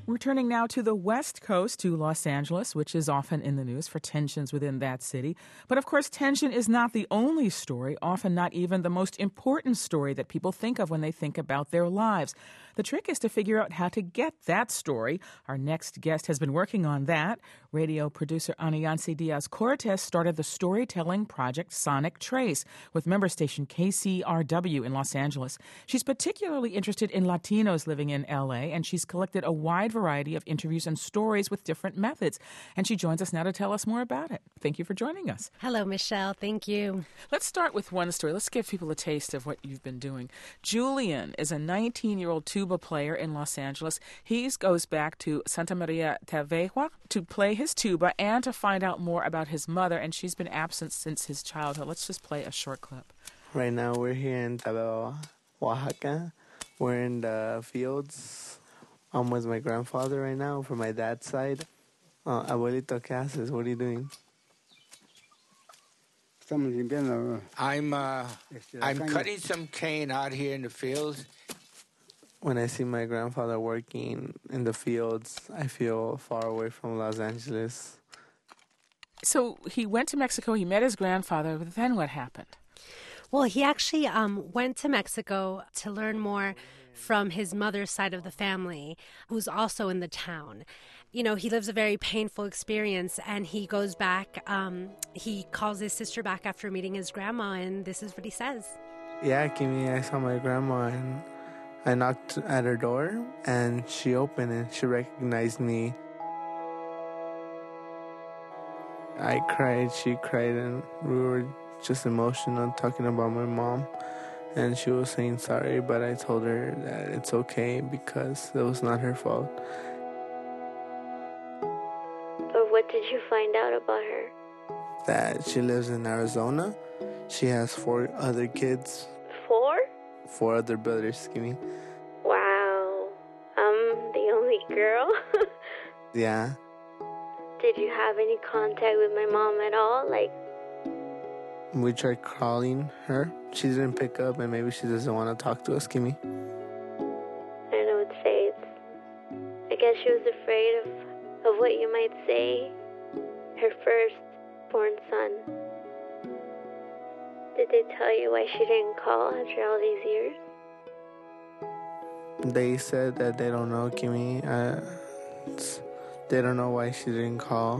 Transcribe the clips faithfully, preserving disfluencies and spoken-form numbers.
We're turning now to the West Coast, to Los Angeles, which is often in the news for tensions within that city. But of course, tension is not the only story, often not even the most important story that people think of when they think about their lives. The trick is to figure out how to get that story. Our next guest has been working on that. Radio producer Ana Yancy Diaz-Cortez started the storytelling project Sonic Trace with member station K C R W in Los Angeles. She's particularly interested in Latinos living in L A, and she's collected a wide variety of interviews and stories with different methods. And she joins us now to tell us more about it. Thank you for joining us. Hello, Michelle. Thank you. Let's start with one story. Let's give people a taste of what you've been doing. Julian is a nineteen-year-old tuba player in Los Angeles. He goes back to Santa Maria Tavegua to play his tuba and to find out more about his mother, and she's been absent since his childhood. Let's just play a short clip. Right now we're here in Tavegua, Oaxaca. We're in the fields. I'm with my grandfather right now from my dad's side. Uh, Abuelito, ¿qué haces? What are you doing? I'm uh, I'm cutting some cane out here in the fields. When I see my grandfather working in the fields, I feel far away from Los Angeles. So he went to Mexico, he met his grandfather, but then what happened? Well, he actually um, went to Mexico to learn more from his mother's side of the family, who's also in the town. You know, he lives a very painful experience, and he goes back. Um, he calls his sister back after meeting his grandma, and this is what he says. Yeah, Kimmy, I saw my grandma, and I knocked at her door, and she opened, and she recognized me. I cried, she cried, and we were just emotional talking about my mom. And she was saying sorry, but I told her that it's okay because it was not her fault. But what did you find out about her? That she lives in Arizona. She has four other kids. Four? Four other brothers, excuse me. Wow. I'm the only girl? Yeah. Did you have any contact with my mom at all? Like, we tried calling her. She didn't pick up, and maybe she doesn't want to talk to us, Kimmy. I don't know what to say. It's, I guess she was afraid of, of what you might say. Her first-born son. Did they tell you why she didn't call after all these years? They said that they don't know, Kimmy. Uh, they don't know why she didn't call.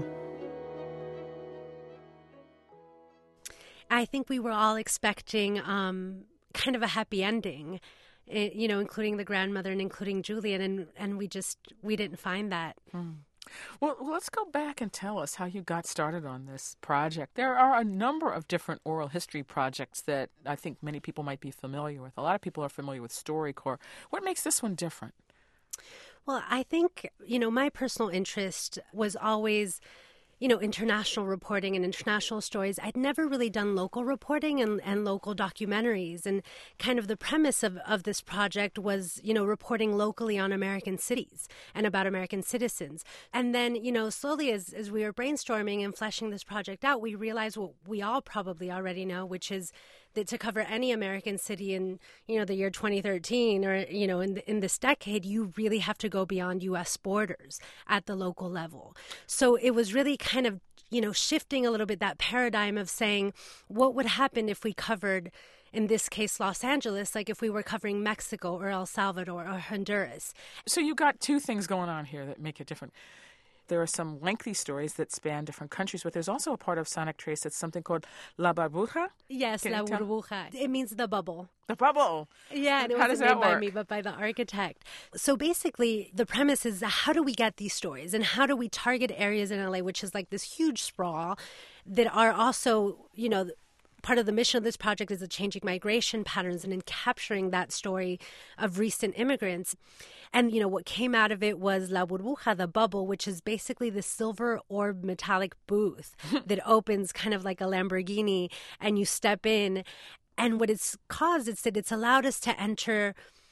I think we were all expecting um, kind of a happy ending, you know, including the grandmother and including Julian, and, and we just, we didn't find that. Hmm. Well, let's go back and tell us how you got started on this project. There are a number of different oral history projects that I think many people might be familiar with. A lot of people are familiar with StoryCorps. What makes this one different? Well, I think, you know, my personal interest was always, you know, international reporting and international stories. I'd never really done local reporting and, and local documentaries. And kind of the premise of, of this project was, you know, reporting locally on American cities and about American citizens. And then, you know, slowly as, as we were brainstorming and fleshing this project out, we realized what we all probably already know, which is that to cover any American city in, you know, the year twenty thirteen or, you know, in the, in this decade, you really have to go beyond U S borders at the local level. So it was really kind of, you know, shifting a little bit that paradigm of saying what would happen if we covered, in this case, Los Angeles, like if we were covering Mexico or El Salvador or Honduras. So you got two things going on here that make it different. There are some lengthy stories that span different countries, but there's also a part of Sonic Trace that's something called La Burbuja. Yes, Can La you tell- Burbuja. It means the bubble. The bubble. Yeah, and it How does wasn't that made by work? me, but by the architect. So basically, the premise is how do we get these stories and how do we target areas in L A, which is like this huge sprawl, that are also, you know, part of the mission of this project is the changing migration patterns and in capturing that story of recent immigrants. And, you know, what came out of it was La Burbuja, the bubble, which is basically the silver orb metallic booth that opens kind of like a Lamborghini and you step in. And what it's caused is that it's allowed us to enter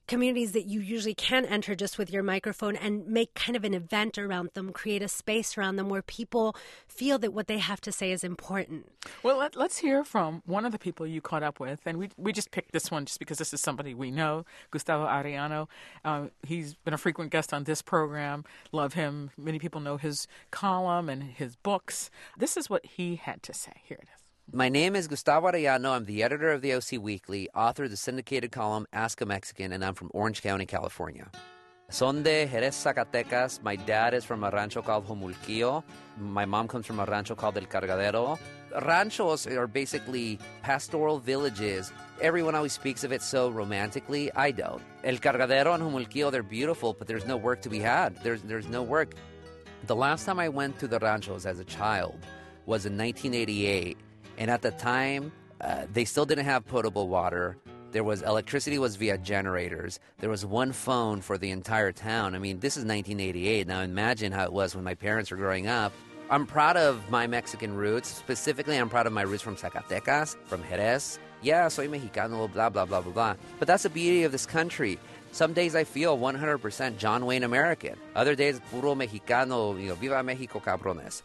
communities that you usually can't enter just with your microphone, and make kind of an event around them, create a space around them where people feel that what they have to say is important. Well, let, let's hear from one of the people you caught up with. And we we just picked this one just because this is somebody we know, Gustavo Arellano. Uh, he's been a frequent guest on this program. Love him. Many people know his column and his books. This is what he had to say. Here it is. My name is Gustavo Arellano. I'm the editor of the O C Weekly, author of the syndicated column Ask a Mexican, and I'm from Orange County, California. Son de Jerez, Zacatecas. My dad is from a rancho called Homulquillo. My mom comes from a rancho called El Cargadero. Ranchos are basically pastoral villages. Everyone always speaks of it so romantically. I don't. El Cargadero and Homulquillo, they're beautiful, but there's no work to be had. There's, there's no work. The last time I went to the ranchos as a child was in nineteen eighty-eight. And at the time, uh, they still didn't have potable water. There was electricity was via generators. There was one phone for the entire town. I mean, this is nineteen eighty-eight. Now imagine how it was when my parents were growing up. I'm proud of my Mexican roots. Specifically, I'm proud of my roots from Zacatecas, from Jerez. Yeah, soy mexicano, blah, blah, blah, blah, blah. But that's the beauty of this country. Some days I feel one hundred percent John Wayne American. Other days, puro mexicano, you know, viva Mexico, cabrones.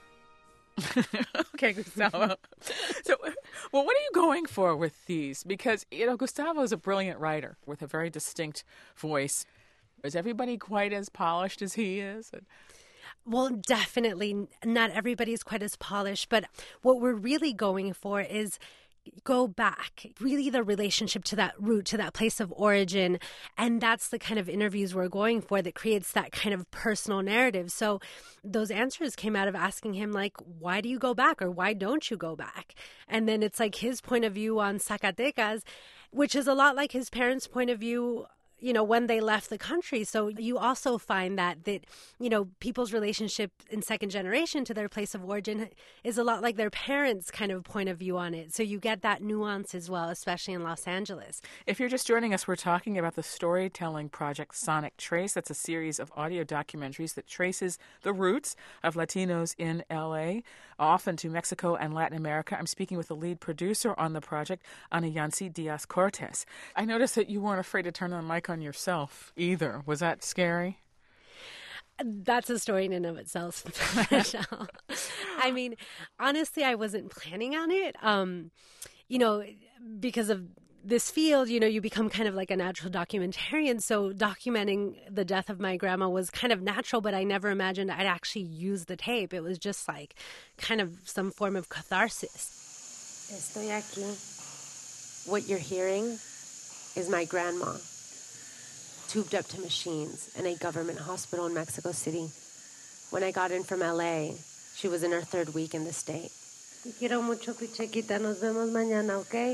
Okay, Gustavo. So, well, what are you going for with these? Because, you know, Gustavo is a brilliant writer with a very distinct voice. Is everybody quite as polished as he is? Well, definitely not everybody's quite as polished, but what we're really going for is go back, really the relationship to that root, to that place of origin. And that's the kind of interviews we're going for that creates that kind of personal narrative. So those answers came out of asking him, like, why do you go back, or why don't you go back? And then it's like his point of view on Zacatecas, which is a lot like his parents' point of view, you know, when they left the country. So you also find that, that, you know, people's relationship in second generation to their place of origin is a lot like their parents' kind of point of view on it. So you get that nuance as well, especially in Los Angeles. If you're just joining us, we're talking about the storytelling project Sonic Trace. That's a series of audio documentaries that traces the roots of Latinos in L A, often to Mexico and Latin America. I'm speaking with the lead producer on the project, Ana Yancy Diaz-Cortez. I noticed that you weren't afraid to turn on the mic on yourself either. Was that scary? That's a story in and of itself, Michelle. I mean, honestly, I wasn't planning on it. Um, you know, because of this field, you know, you become kind of like a natural documentarian. So documenting the death of my grandma was kind of natural, but I never imagined I'd actually use the tape. It was just like kind of some form of catharsis. Estoy aquí. What you're hearing is my grandma, tubed up to machines in a government hospital in Mexico City. When I got in from L A, she was in her third week in the state. Te quiero mucho, Pichequita. Nos vemos mañana, okay?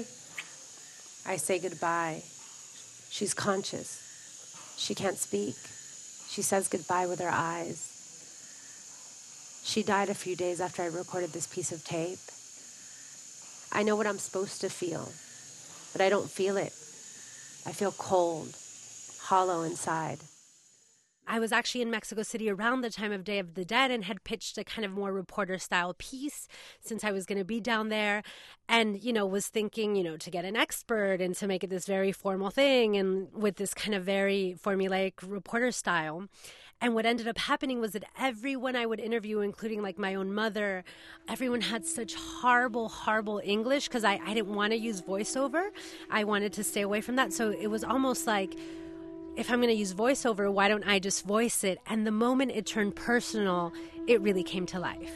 I say goodbye. She's conscious. She can't speak. She says goodbye with her eyes. She died a few days after I recorded this piece of tape. I know what I'm supposed to feel, but I don't feel it. I feel cold, hollow inside. I was actually in Mexico City around the time of Day of the Dead and had pitched a kind of more reporter-style piece since I was going to be down there, and, you know, was thinking, you know, to get an expert and to make it this very formal thing and with this kind of very formulaic reporter style. And what ended up happening was that everyone I would interview, including like my own mother, everyone had such horrible, horrible English because I, I didn't want to use voiceover. I wanted to stay away from that. So it was almost like, if I'm going to use voiceover, why don't I just voice it? And the moment it turned personal, it really came to life.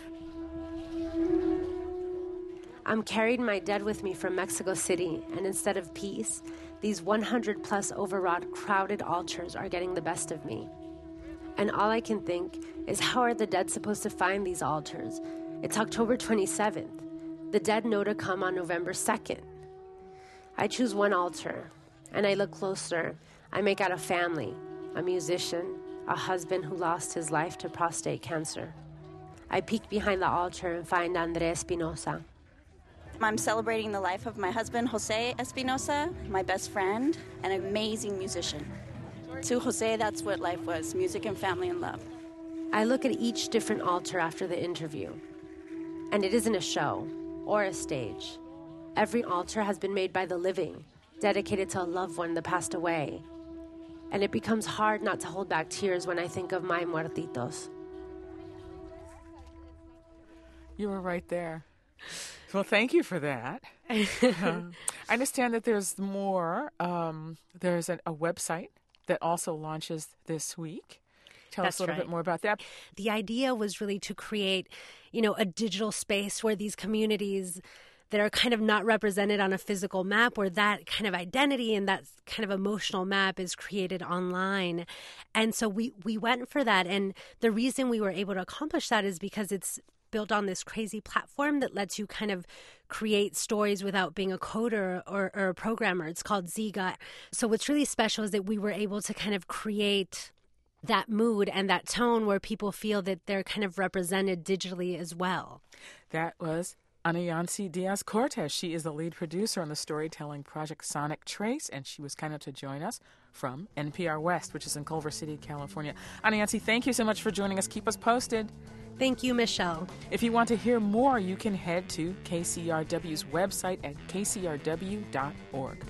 I'm carrying my dead with me from Mexico City, and instead of peace, these one hundred plus overwrought, crowded altars are getting the best of me. And all I can think is, how are the dead supposed to find these altars? It's October twenty-seventh. The dead know to come on November second. I choose one altar, and I look closer. I make out a family, a musician, a husband who lost his life to prostate cancer. I peek behind the altar and find Andrés Espinosa. I'm celebrating the life of my husband, Jose Espinosa, my best friend, an amazing musician. To Jose, that's what life was, music and family and love. I look at each different altar after the interview, and it isn't a show or a stage. Every altar has been made by the living, dedicated to a loved one that passed away. And it becomes hard not to hold back tears when I think of my muertitos. You were right there. Well, thank you for that. uh, I understand that there's more. Um, there's a, a website that also launches this week. Tell That's us a little right. bit more about that. The idea was really to create, you know, a digital space where these communities that are kind of not represented on a physical map, where that kind of identity and that kind of emotional map is created online. And so we, we went for that. And the reason we were able to accomplish that is because it's built on this crazy platform that lets you kind of create stories without being a coder or, or a programmer. It's called Ziga. So what's really special is that we were able to kind of create that mood and that tone where people feel that they're kind of represented digitally as well. That was Anayansi Diaz-Cortez. She is the lead producer on the storytelling project Sonic Trace, and she was kind enough to join us from N P R West, which is in Culver City, California. Anayansi, thank you so much for joining us. Keep us posted. Thank you, Michelle. If you want to hear more, you can head to K C R W's website at k c r w dot org.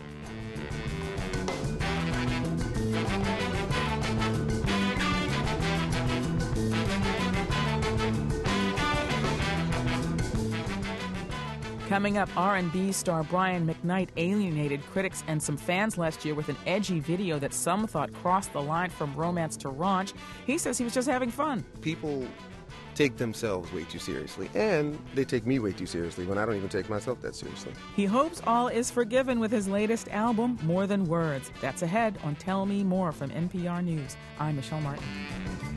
Coming up, R and B star Brian McKnight alienated critics and some fans last year with an edgy video that some thought crossed the line from romance to raunch. He says he was just having fun. People take themselves way too seriously, and they take me way too seriously when I don't even take myself that seriously. He hopes all is forgiven with his latest album, More Than Words. That's ahead on Tell Me More from N P R News. I'm Michelle Martin.